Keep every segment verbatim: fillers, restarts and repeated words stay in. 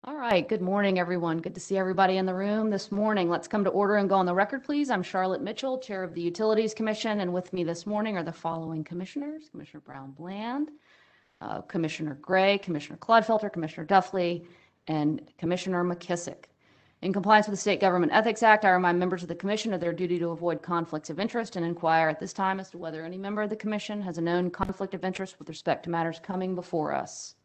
All right, good morning, everyone. Good to see everybody in the room this morning. Let's come to order and go on the record, please. I'm Charlotte Mitchell, Chair of the Utilities Commission, and with me this morning are the following commissioners: Commissioner Brown Bland, uh, Commissioner Gray, Commissioner Clodfelter, Commissioner Duffley, and Commissioner McKissick. In compliance with the State Government Ethics Act, I remind members of the Commission of their duty to avoid conflicts of interest and inquire at this time as to whether any member of the Commission has a known conflict of interest with respect to matters coming before us.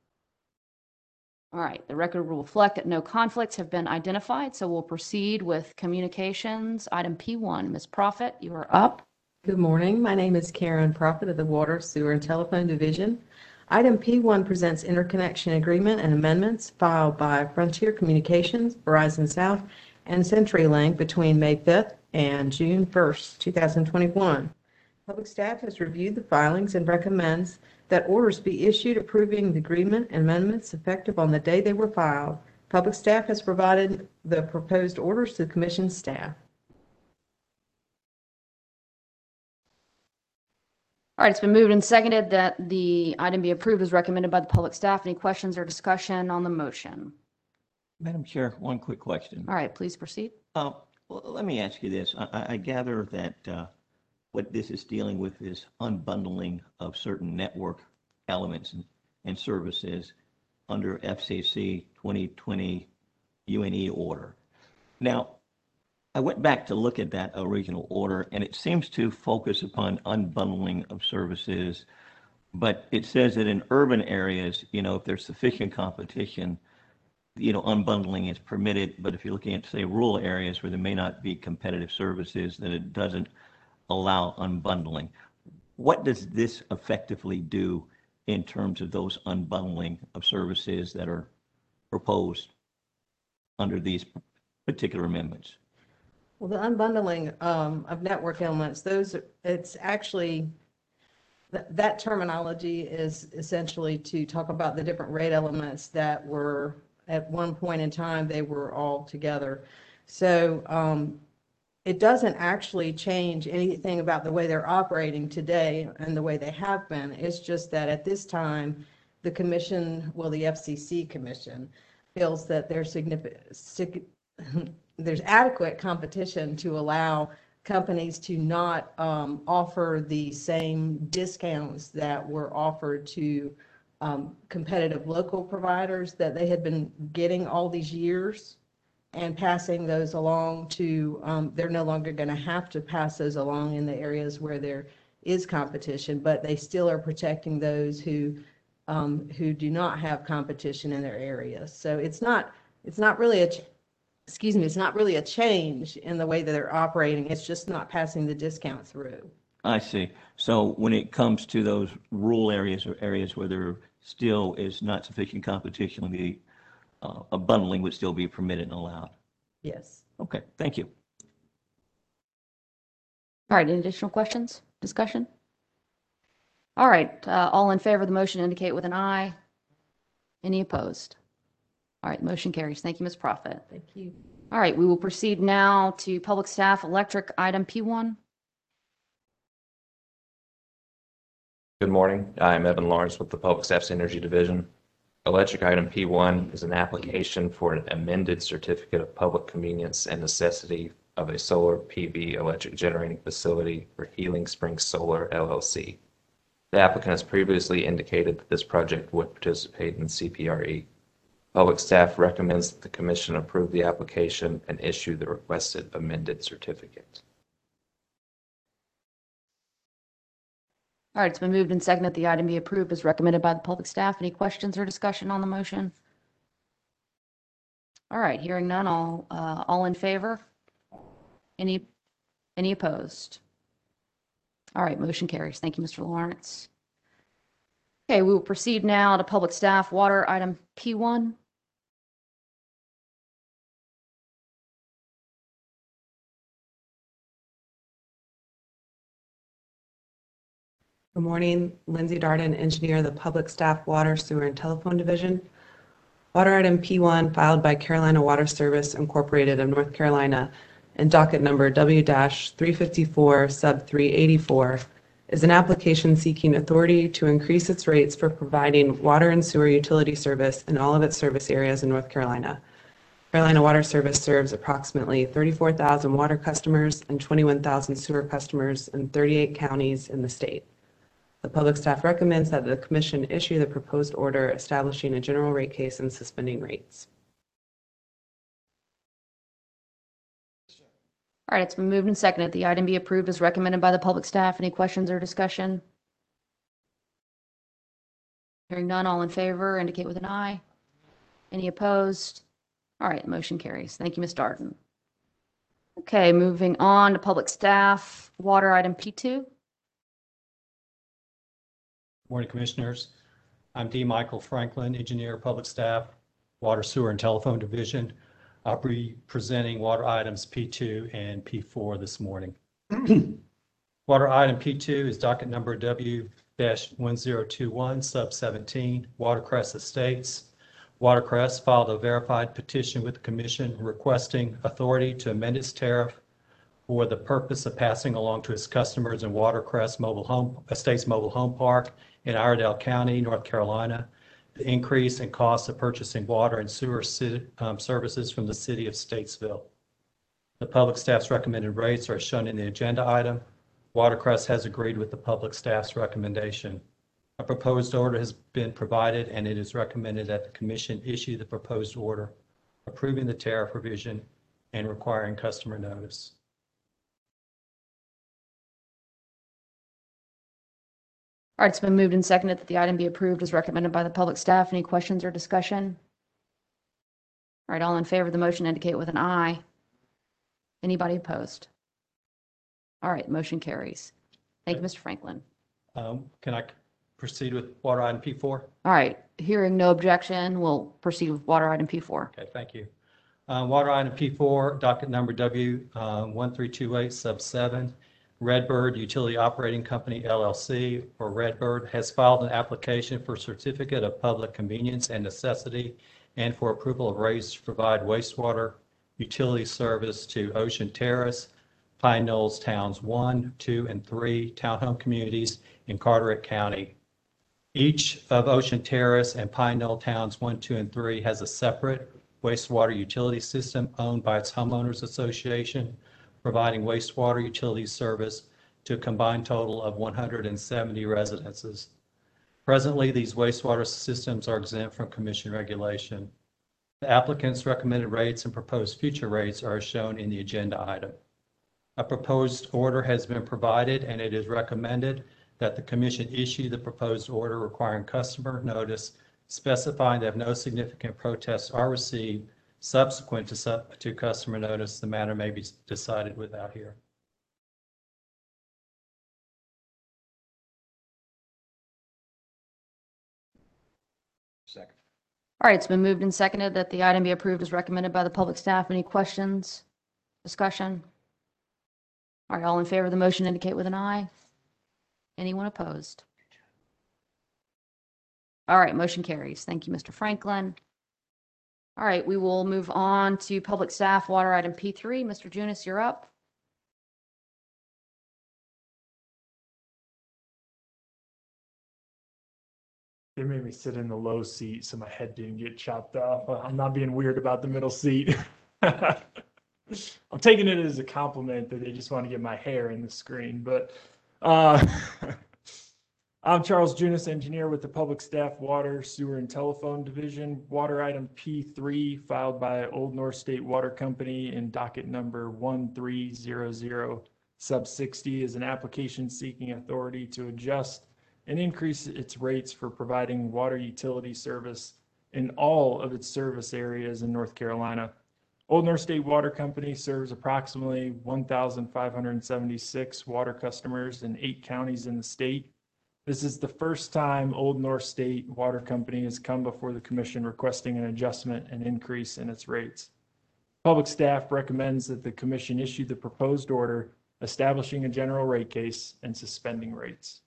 All right, the record will reflect that no conflicts have been identified, so we'll proceed with communications. Item P one, Miz Profit, you are up. Good morning. My name is Karen Profit of the Water, Sewer, and Telephone Division. Item P one presents interconnection agreement and amendments filed by Frontier Communications, Verizon South, and CenturyLink between May fifth and June first, two thousand twenty-one. Public staff has reviewed the filings and recommends that orders be issued approving the agreement and amendments effective on the day they were filed. Public staff has provided the proposed orders to the Commission staff. All right, it's been moved and seconded that the item be approved as recommended by the public staff. Any questions or discussion on the motion? Madam Chair, one quick question. All right, please proceed. Uh, well, let me ask you this. I, I gather that uh, what this is dealing with is unbundling of certain network elements and, and services under F C C twenty twenty U N E order. Now, I went back to look at that original order, and it seems to focus upon unbundling of services, but it says that in urban areas, you know, if there's sufficient competition, you know, unbundling is permitted, but if you're looking at, say, rural areas where there may not be competitive services, then it doesn't allow unbundling. What does this effectively do in terms of those unbundling of services that are proposed under these particular amendments? Well, the unbundling um, of network elements, those, it's actually, th that terminology is essentially to talk about the different rate elements that were, at one point in time, they were all together. So um, it doesn't actually change anything about the way they're operating today and the way they have been. It's just that at this time, the commission, well, the F C C commission, feels that there's significant, there's adequate competition to allow companies to not um, offer the same discounts that were offered to um, competitive local providers that they had been getting all these years, and passing those along to, um, they're no longer going to have to pass those along in the areas where there is competition, but they still are protecting those who um, who do not have competition in their areas. So it's not it's not really a excuse me, it's not really a change in the way that they're operating. It's just not passing the discount through. I see. So when it comes to those rural areas or areas where there still is not sufficient competition, the uh, a bundling would still be permitted and allowed. Yes. Okay, thank you. All right, any additional questions, discussion? All right, uh, all in favor of the motion indicate with an aye. Any opposed? All right, motion carries. Thank you, Miz Profit. Thank you. All right, we will proceed now to Public Staff Electric, item P one. Good morning. I'm Evan Lawrence with the Public Staff's Energy Division. Electric item P one is an application for an amended certificate of public convenience and necessity of a solar P V electric generating facility for Healing Springs Solar L L C. The applicant has previously indicated that this project would participate in C P R E. Public staff recommends that the Commission approve the application and issue the requested amended certificate. All right, it's been moved and seconded that the item be approved as recommended by the public staff. Any questions or discussion on the motion? All right, hearing none, all, uh, all in favor? Any, any opposed? All right, motion carries. Thank you, Mister Lawrence. Okay, we will proceed now to Public Staff Water, item P one. Good morning, Lindsay Darden, engineer of the Public Staff Water, Sewer, and Telephone Division. Water item P one filed by Carolina Water Service Incorporated of North Carolina and docket number W three fifty-four sub three eighty-four is an application seeking authority to increase its rates for providing water and sewer utility service in all of its service areas in North Carolina. Carolina Water Service serves approximately thirty-four thousand water customers and twenty-one thousand sewer customers in thirty-eight counties in the state. The public staff recommends that the commission issue the proposed order establishing a general rate case and suspending rates. All right, it's been moved and seconded. The item be approved as recommended by the public staff. Any questions or discussion? Hearing none, all in favor indicate with an eye. Any opposed? All right, motion carries. Thank you, Miz Darden. Okay, moving on to public staff, water item P two. Morning, Commissioners. I'm D. Michael Franklin, Engineer, Public Staff, Water, Sewer, and Telephone Division. I'll be presenting water items P two and P four this morning. Water item P two is docket number W one zero two one, sub seventeen, Watercrest Estates. Watercrest filed a verified petition with the Commission requesting authority to amend its tariff for the purpose of passing along to its customers in Watercrest Mobile Home Estates Mobile Home Park in Iredell County, North Carolina, the increase in cost of purchasing water and sewer city, um, services from the city of Statesville. The public staff's recommended rates are shown in the agenda item. Watercrest has agreed with the public staff's recommendation. A proposed order has been provided, and it is recommended that the Commission issue the proposed order approving the tariff revision and requiring customer notice. All right, it's been moved and seconded that the item be approved as recommended by the public staff. Any questions or discussion? All right, all in favor of the motion indicate with an eye. Anybody opposed? All right, motion carries. Thank you, Mister Franklin. Um, Can I proceed with water item P four? All right, hearing no objection, we'll proceed with water item P four. Okay, thank you. Uh, Water item P four, docket number W one three two eight, sub seven, Redbird Utility Operating Company, L L C, or Redbird, has filed an application for certificate of public convenience and necessity and for approval of rates to provide wastewater utility service to Ocean Terrace, Pine Knolls Towns one, two, and three townhome communities in Carteret County. Each of Ocean Terrace and Pine Knoll Towns one, two, and three has a separate wastewater utility system owned by its homeowners association, providing wastewater utility service to a combined total of one hundred seventy residences. Presently, these wastewater systems are exempt from Commission regulation. The applicant's recommended rates and proposed future rates are shown in the agenda item. A proposed order has been provided, and it is recommended that the Commission issue the proposed order requiring customer notice, specifying that if no significant protests are received subsequent to, sub to customer notice, the matter may be decided without hearing. Second. All right, it's been moved and seconded that the item be approved as recommended by the public staff. Any questions? Discussion? All right, all in favor of the motion indicate with an eye. Anyone opposed? All right, motion carries. Thank you, Mister Franklin. All right, we will move on to public staff, water item P three. Mister Junis, you're up. They made me sit in the low seat so my head didn't get chopped off. I'm not being weird about the middle seat. I'm taking it as a compliment that they just want to get my hair in the screen. But uh, I'm Charles Junis, engineer with the Public Staff Water, Sewer, and Telephone Division. Water item P three filed by Old North State Water Company in docket number one three zero zero sub sixty is an application seeking authority to adjust and increase its rates for providing water utility service in all of its service areas in North Carolina. Old North State Water Company serves approximately one thousand five hundred seventy-six water customers in eight counties in the state. This is the first time Old North State Water Company has come before the Commission requesting an adjustment and increase in its rates. Public staff recommends that the Commission issue the proposed order establishing a general rate case and suspending rates.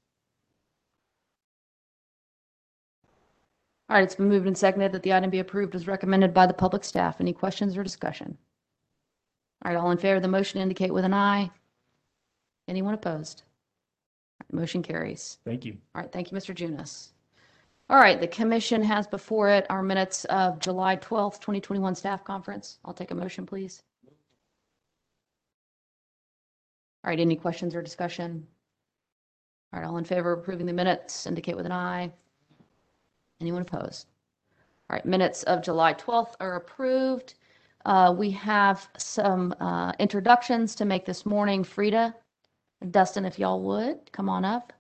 All right, it's been moved and seconded that the item be approved as recommended by the public staff. Any questions or discussion? All right, all in favor of the motion indicate with an eye. Anyone opposed? Motion carries. Thank you. All right, thank you, Mister Junis. All right, the commission has before it our minutes of July twelfth, twenty twenty-one staff conference. I'll take a motion, please. All right, any questions or discussion? All right, all in favor of approving the minutes, indicate with an eye. Anyone opposed? All right, minutes of July twelfth are approved. Uh, We have some uh, introductions to make this morning. Frida and Dustin, if y'all would, come on up.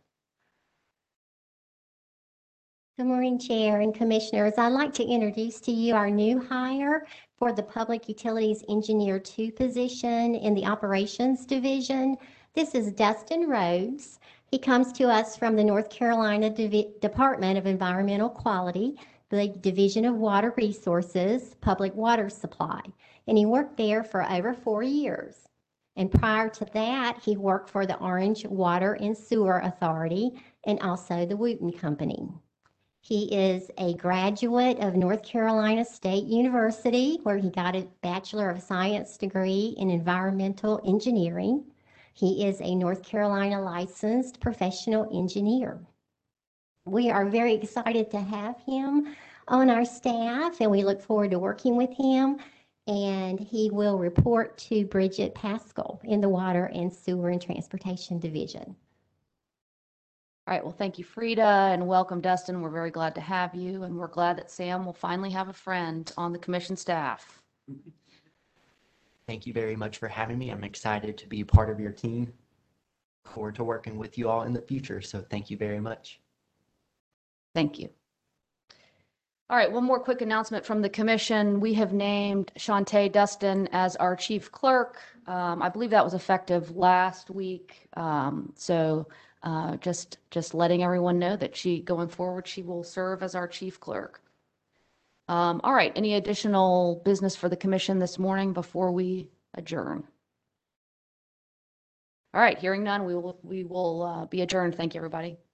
Good morning, Chair and Commissioners. I'd like to introduce to you our new hire for the Public Utilities Engineer two position in the Operations Division. This is Dustin Rhodes. He comes to us from the North Carolina Divi- Department of Environmental Quality, the Division of Water Resources, Public Water Supply, and he worked there for over four years. And prior to that, he worked for the Orange Water and Sewer Authority and also the Wooten Company. He is a graduate of North Carolina State University, where he got a Bachelor of Science degree in Environmental Engineering. He is a North Carolina licensed professional engineer. We are very excited to have him on our staff, and we look forward to working with him. And he will report to Bridget Pascal in the Water and Sewer and Transportation Division. All right, well, thank you, Frida, and welcome, Dustin. We're very glad to have you, and we're glad that Sam will finally have a friend on the commission staff. Thank you very much for having me. I'm excited to be part of your team. Look forward to working with you all in the future, so thank you very much. Thank you. All right, one more quick announcement from the commission. We have named Shantae Dustin as our chief clerk. Um, I believe that was effective last week. Um, so uh, just, just letting everyone know that she, going forward, she will serve as our chief clerk. Um, all right, any additional business for the commission this morning before we adjourn? All right, hearing none, we will, we will uh, be adjourned. Thank you, everybody.